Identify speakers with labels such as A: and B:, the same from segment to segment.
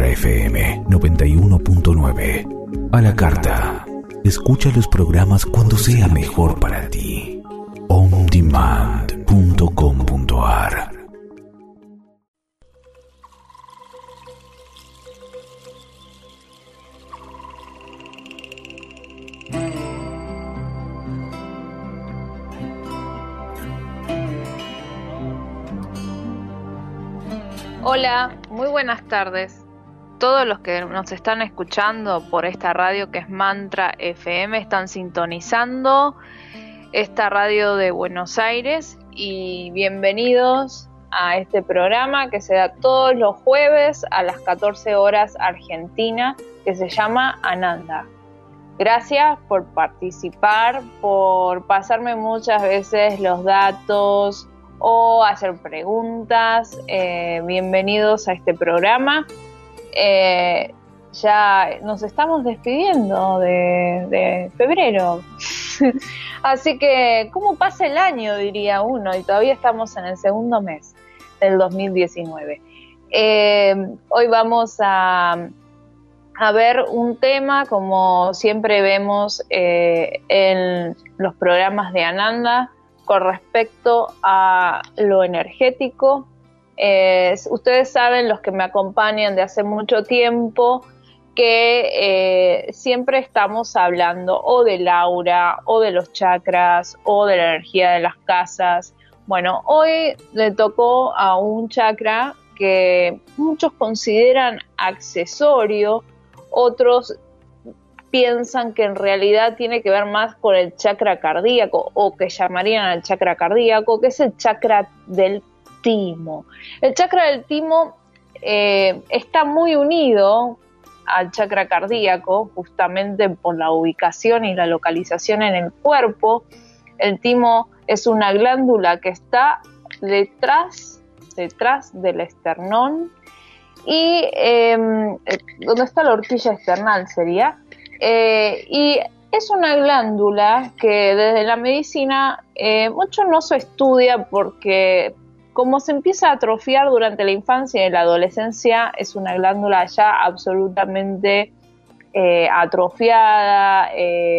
A: FM 91.9. A la carta. Escucha los programas cuando sea mejor para ti. ondemand.com.ar.
B: Hola, muy buenas tardes. Todos los que nos están escuchando por esta radio que es Mantra FM están sintonizando esta radio de Buenos Aires y bienvenidos a este programa que se da todos los jueves a las 14 horas Argentina, que se llama Ananda. Gracias por participar, por pasarme muchas veces los datos o hacer preguntas. Bienvenidos a este programa. Ya nos estamos despidiendo de febrero. Así que, ¿cómo pasa el año? Diría uno, y todavía estamos en el segundo mes del 2019. Hoy vamos a ver un tema, como siempre vemos en los programas de Ananda, con respecto a lo energético. Ustedes saben, los que me acompañan de hace mucho tiempo, que siempre estamos hablando o del aura, o de los chakras, o de la energía de las casas. Bueno, hoy le tocó a un chakra que muchos consideran accesorio, otros piensan que en realidad tiene que ver más con el chakra cardíaco, o que llamarían al chakra cardíaco, que es el chakra del timo. El chakra del timo está muy unido al chakra cardíaco, justamente por la ubicación y la localización en el cuerpo. El timo es una glándula que está detrás del esternón y donde está la horquilla esternal sería. Y es una glándula que desde la medicina mucho no se estudia, porque como se empieza a atrofiar durante la infancia y la adolescencia, es una glándula ya absolutamente atrofiada,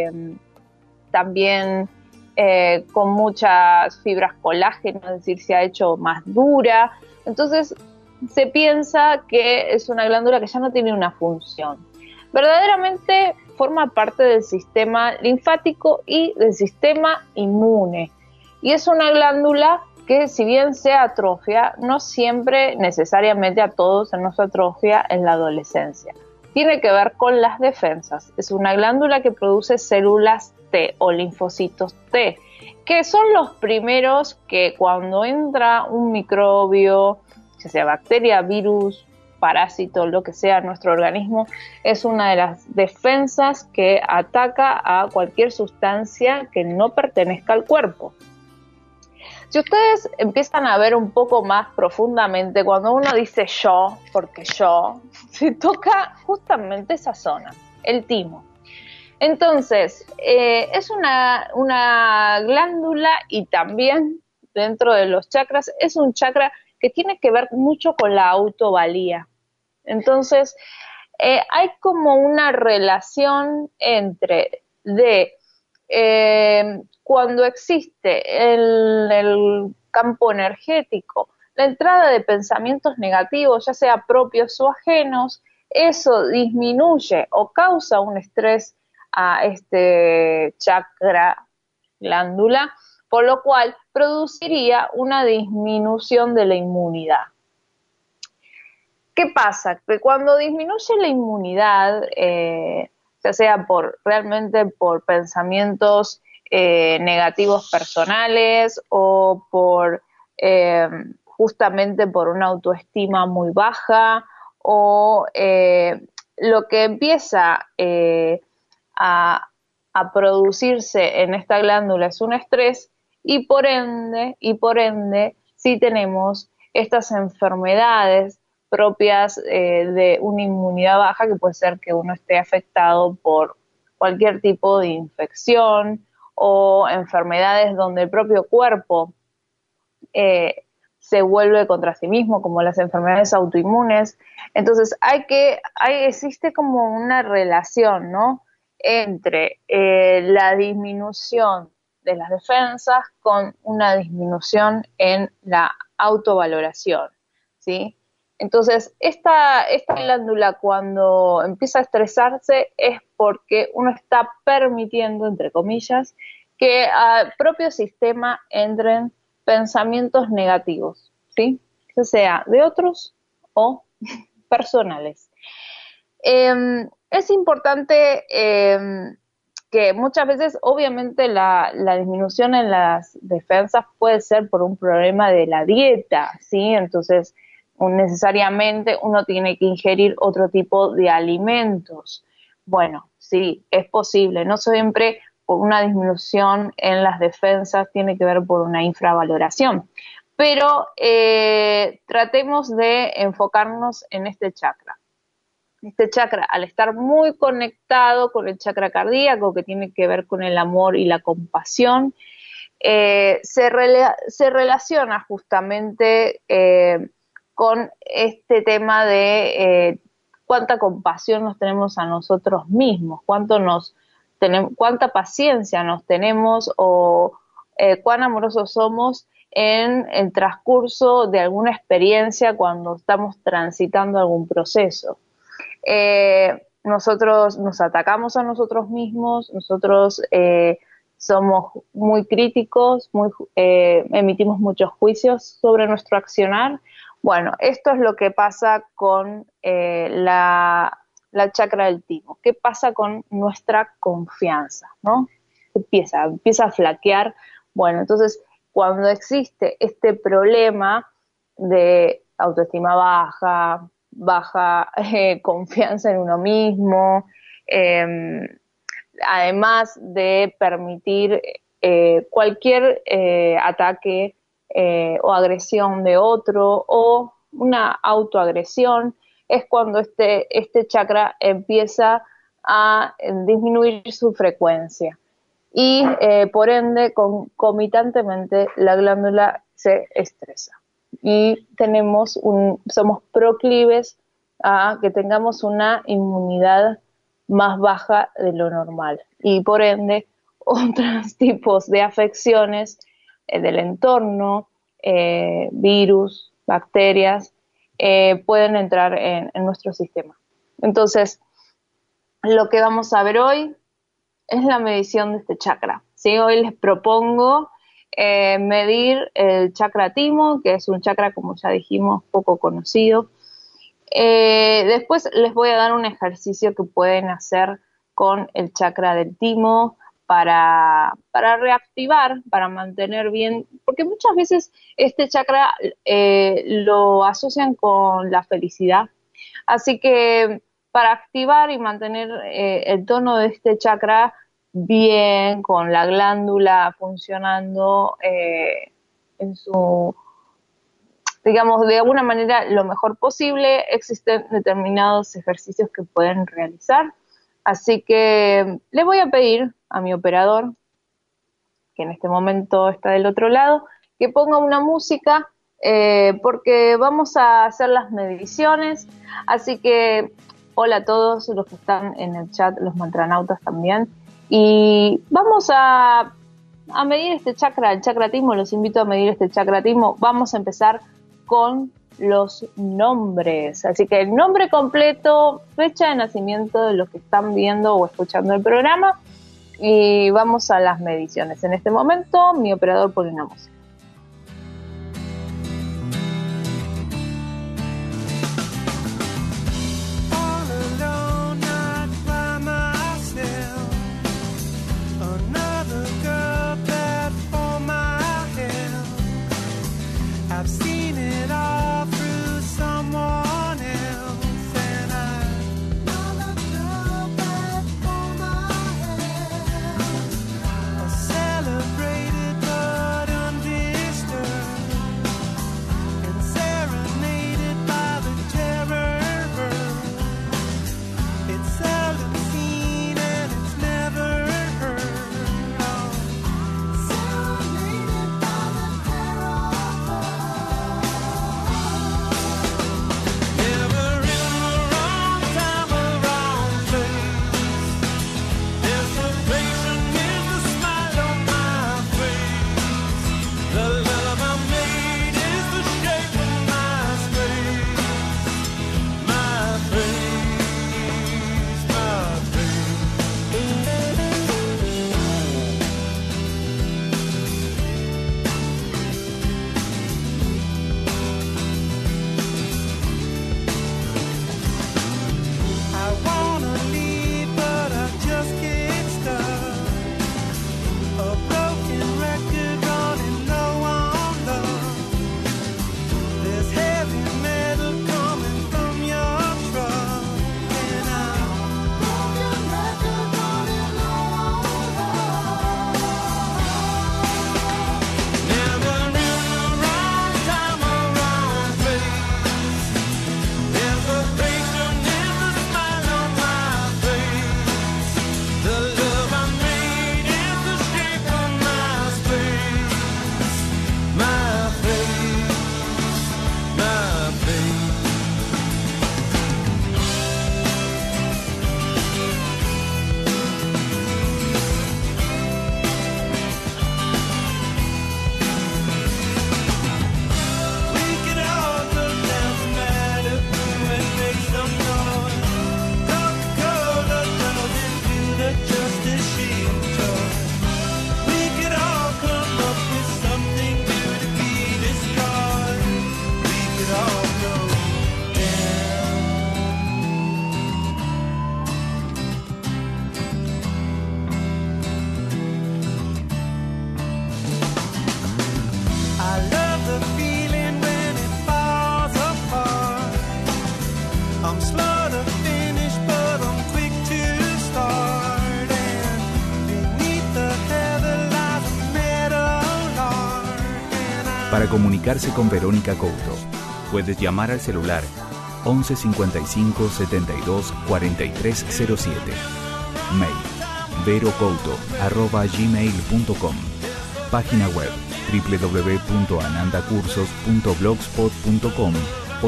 B: también con muchas fibras colágeno, es decir, se ha hecho más dura. Entonces se piensa que es una glándula que ya no tiene una función. Verdaderamente forma parte del sistema linfático y del sistema inmune. Y es una glándula que, si bien se atrofia, no siempre, necesariamente a todos se nos atrofia en la adolescencia. Tiene que ver con las defensas. Es una glándula que produce células T o linfocitos T, que son los primeros que, cuando entra un microbio, ya sea bacteria, virus, parásito, lo que sea, nuestro organismo, es una de las defensas que ataca a cualquier sustancia que no pertenezca al cuerpo. Si ustedes empiezan a ver un poco más profundamente, cuando uno dice yo, porque yo, se toca justamente esa zona, el timo. Entonces, es una glándula, y también dentro de los chakras es un chakra que tiene que ver mucho con la autovalía. Entonces, hay como una relación entre cuando existe en el campo energético la entrada de pensamientos negativos, ya sea propios o ajenos, eso disminuye o causa un estrés a este chakra glándula, por lo cual produciría una disminución de la inmunidad. ¿Qué pasa? Que cuando disminuye la inmunidad, ya sea realmente por pensamientos negativos personales, o justamente por una autoestima muy baja, o lo que empieza a producirse en esta glándula es un estrés, y por ende, sí tenemos estas enfermedades propias de una inmunidad baja, que puede ser que uno esté afectado por cualquier tipo de infección o enfermedades donde el propio cuerpo se vuelve contra sí mismo, como las enfermedades autoinmunes. Entonces existe como una relación, ¿no?, entre la disminución de las defensas con una disminución en la autovaloración, ¿sí? Entonces, esta glándula cuando empieza a estresarse es porque uno está permitiendo, entre comillas, que al propio sistema entren pensamientos negativos, ¿sí? Ya sea de otros o personales. Es importante que muchas veces, obviamente, la disminución en las defensas puede ser por un problema de la dieta, ¿sí? Entonces, necesariamente uno tiene que ingerir otro tipo de alimentos. Bueno, sí, es posible. No siempre por una disminución en las defensas tiene que ver por una infravaloración. Pero tratemos de enfocarnos en este chakra. Este chakra, al estar muy conectado con el chakra cardíaco, que tiene que ver con el amor y la compasión, se relaciona justamente con este tema de cuánta compasión nos tenemos a nosotros mismos, cuánta paciencia nos tenemos o cuán amorosos somos en el transcurso de alguna experiencia cuando estamos transitando algún proceso. Nosotros nos atacamos a nosotros mismos, nosotros somos muy críticos, emitimos muchos juicios sobre nuestro accionar. Bueno, esto es lo que pasa con la chakra del timo. ¿Qué pasa con nuestra confianza, ¿no? Empieza a flaquear. Bueno, entonces, cuando existe este problema de autoestima baja confianza en uno mismo, además de permitir cualquier ataque o agresión de otro o una autoagresión, es cuando este chakra empieza a disminuir su frecuencia y por ende concomitantemente la glándula se estresa y somos proclives a que tengamos una inmunidad más baja de lo normal y por ende otros tipos de afecciones del entorno, virus, bacterias, pueden entrar en nuestro sistema. Entonces, lo que vamos a ver hoy es la medición de este chakra, ¿sí? Hoy les propongo medir el chakra timo, que es un chakra, como ya dijimos, poco conocido. Después les voy a dar un ejercicio que pueden hacer con el chakra del timo para reactivar, para mantener bien, porque muchas veces este chakra lo asocian con la felicidad. Así que para activar y mantener el tono de este chakra bien, con la glándula funcionando en su, digamos, de alguna manera lo mejor posible, existen determinados ejercicios que pueden realizar. Así que le voy a pedir a mi operador, que en este momento está del otro lado, que ponga una música porque vamos a hacer las mediciones. Así que hola a todos los que están en el chat, los mantranautas también. Y vamos a medir este chakra, el chakra timo. Los invito a medir este chakra timo. Vamos a empezar con los nombres. Así que el nombre completo, fecha de nacimiento de los que están viendo o escuchando el programa. Y vamos a las mediciones. En este momento, mi operador pone una música.
C: Celebrated but
A: Para comunicarse con Verónica Couto, puedes llamar al celular 11 55 72 43 07. Mail verocouto@gmail.com. Página web www.anandacursos.blogspot.com o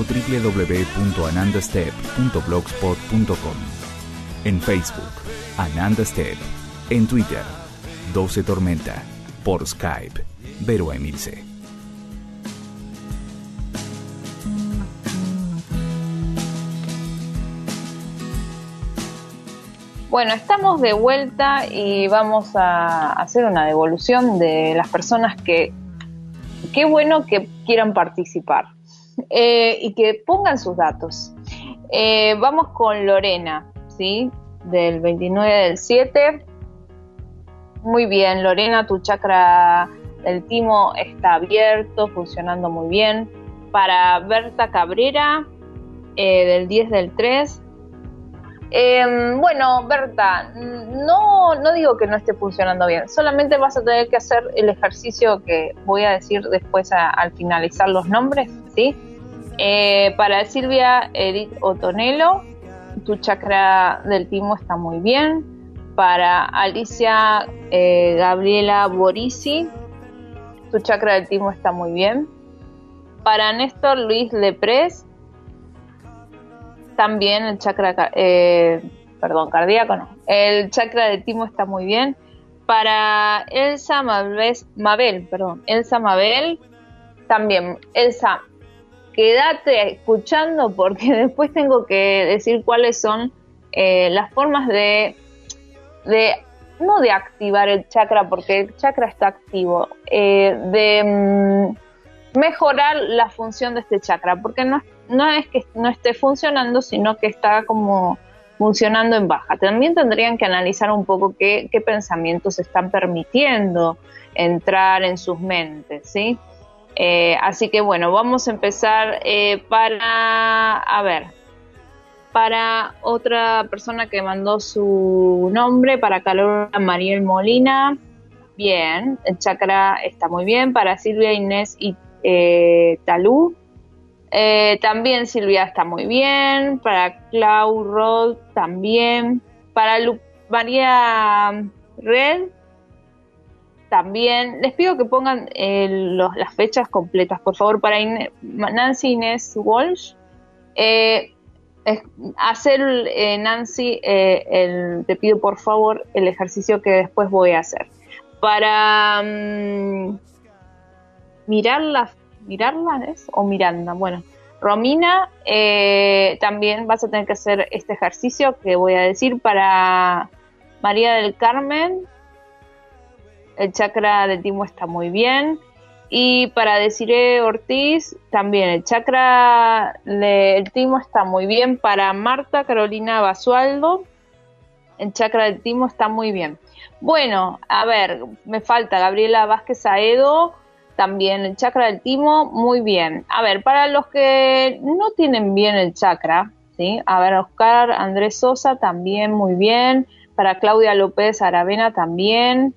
A: www.anandastep.blogspot.com. En Facebook, Ananda Step. En Twitter, 12 Tormenta. Por Skype, Vero Emilce.
B: Bueno, estamos de vuelta y vamos a hacer una devolución de las personas que, qué bueno que quieran participar y que pongan sus datos. Vamos con Lorena, ¿sí? Del 29/7. Muy bien, Lorena, tu chakra del timo está abierto, funcionando muy bien. Para Berta Cabrera, del 10/3. Bueno, Berta, no digo que no esté funcionando bien, solamente vas a tener que hacer el ejercicio que voy a decir después al finalizar los nombres, ¿sí? Para Silvia Edith Otonelo, tu chakra del timo está muy bien. Para Alicia Gabriela Borisi, tu chakra del timo está muy bien. Para Néstor Luis Leprés, también el chakra cardíaco, no. El chakra del timo está muy bien. Para Elsa Mabel, también. Elsa, quédate escuchando porque después tengo que decir cuáles son las formas no de activar el chakra, porque el chakra está activo, de mejorar la función de este chakra, porque no es que no esté funcionando, sino que está como funcionando en baja. También tendrían que analizar un poco qué pensamientos están permitiendo entrar en sus mentes, ¿sí? Así que bueno, vamos a empezar para otra persona que mandó su nombre, para Carolina Mariel Molina. Bien, el chakra está muy bien. Para Silvia Inés y Talú, también Silvia está muy bien. Para Clau Rod también. Para María Red también. Les pido que pongan las fechas completas, por favor. Para Nancy Inés Walsh, Nancy, te pido por favor el ejercicio que después voy a hacer. Para Mirarla ¿es? O Miranda, bueno, Romina, también vas a tener que hacer este ejercicio que voy a decir. Para María del Carmen, el chakra del timo está muy bien. Y para Desiree Ortiz, también el chakra del timo está muy bien. Para Marta Carolina Basualdo, el chakra del timo está muy bien. Bueno, a ver, me falta Gabriela Vázquez Aedo, también el chakra del timo, muy bien. A ver, para los que no tienen bien el chakra, ¿sí? A ver, Oscar Andrés Sosa, también muy bien. Para Claudia López Aravena, también.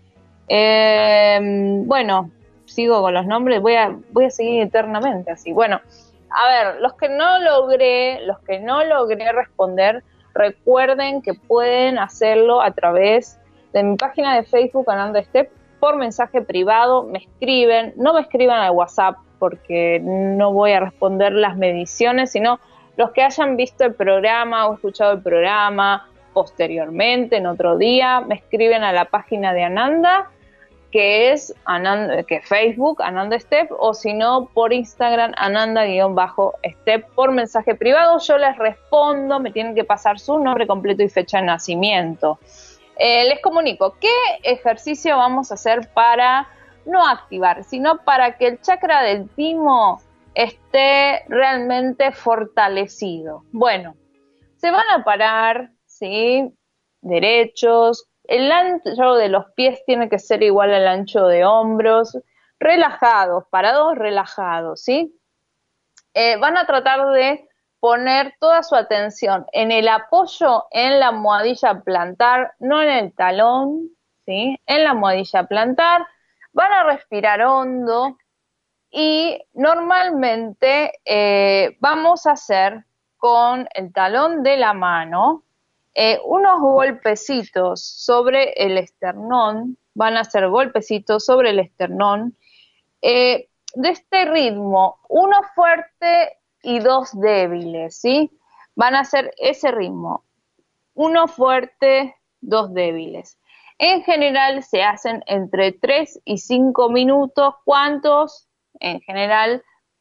B: Bueno, sigo con los nombres, voy a seguir eternamente así. Bueno, a ver, los que no logré responder, recuerden que pueden hacerlo a través de mi página de Facebook, Ananda Step, por mensaje privado. Me escriben, no me escriban al WhatsApp porque no voy a responder las mediciones, sino los que hayan visto el programa o escuchado el programa posteriormente, en otro día, me escriben a la página de Ananda, que es Facebook, Ananda Step, o si no, por Instagram, Ananda_Step, por mensaje privado. Yo les respondo, me tienen que pasar su nombre completo y fecha de nacimiento. Les comunico qué ejercicio vamos a hacer para no activar, sino para que el chakra del timo esté realmente fortalecido. Bueno, se van a parar, ¿sí? Derechos. El ancho de los pies tiene que ser igual al ancho de hombros. Relajados, parados, relajados, ¿sí? Van a tratar de poner toda su atención en el apoyo en la almohadilla plantar, no en el talón, ¿sí? En la almohadilla plantar, van a respirar hondo y normalmente vamos a hacer con el talón de la mano unos golpecitos sobre el esternón, van a ser golpecitos sobre el esternón, de este ritmo, uno fuerte y dos débiles, ¿sí? Van a ser ese ritmo, uno fuerte, dos débiles. En general se hacen entre 3 y 5 minutos. ¿Cuántos? En general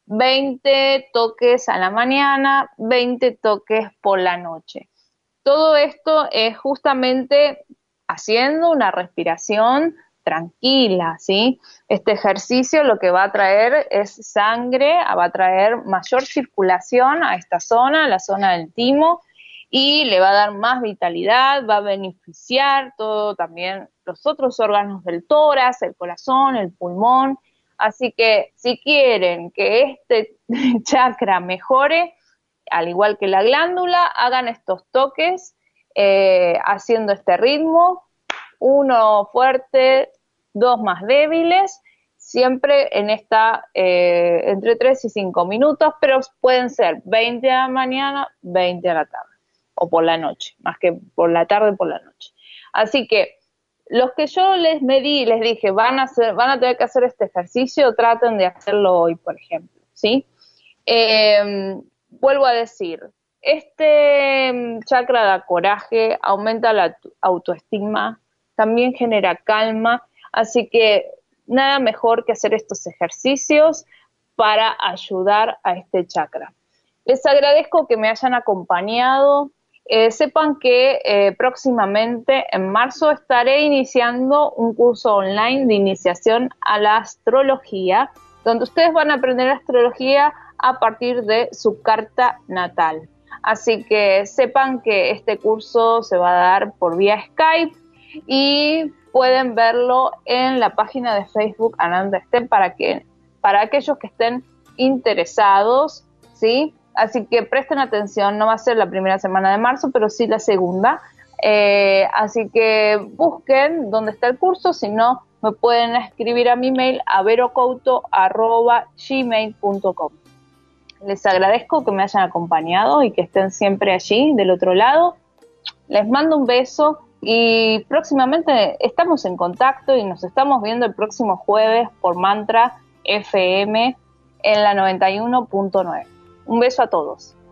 B: 20 toques a la mañana, 20 toques por la noche. Todo esto es justamente haciendo una respiración tranquila, ¿sí? Este ejercicio lo que va a traer es sangre, va a traer mayor circulación a esta zona, la zona del timo, y le va a dar más vitalidad, va a beneficiar todo también los otros órganos del tórax, el corazón, el pulmón. Así que si quieren que este chakra mejore, al igual que la glándula, hagan estos toques haciendo este ritmo, uno fuerte, dos más débiles, siempre en esta entre 3 y 5 minutos, pero pueden ser 20 a la mañana, 20 a la tarde, o por la noche, más que por la tarde, por la noche. Así que los que yo les medí y les dije van a tener que hacer este ejercicio, traten de hacerlo hoy, por ejemplo, ¿sí? Vuelvo a decir, este chakra da coraje, aumenta la autoestima, también genera calma, así que nada mejor que hacer estos ejercicios para ayudar a este chakra. Les agradezco que me hayan acompañado. Sepan que próximamente en marzo estaré iniciando un curso online de iniciación a la astrología, donde ustedes van a aprender astrología a partir de su carta natal. Así que sepan que este curso se va a dar por vía Skype y pueden verlo en la página de Facebook Ananda Estén para aquellos que estén interesados, ¿sí? Así que presten atención, no va a ser la primera semana de marzo, pero sí la segunda. Así que busquen dónde está el curso, si no, me pueden escribir a mi mail a verocouto@gmail.com. Les agradezco que me hayan acompañado y que estén siempre allí, del otro lado. Les mando un beso y próximamente estamos en contacto y nos estamos viendo el próximo jueves por Mantra FM en la 91.9. Un beso a todos.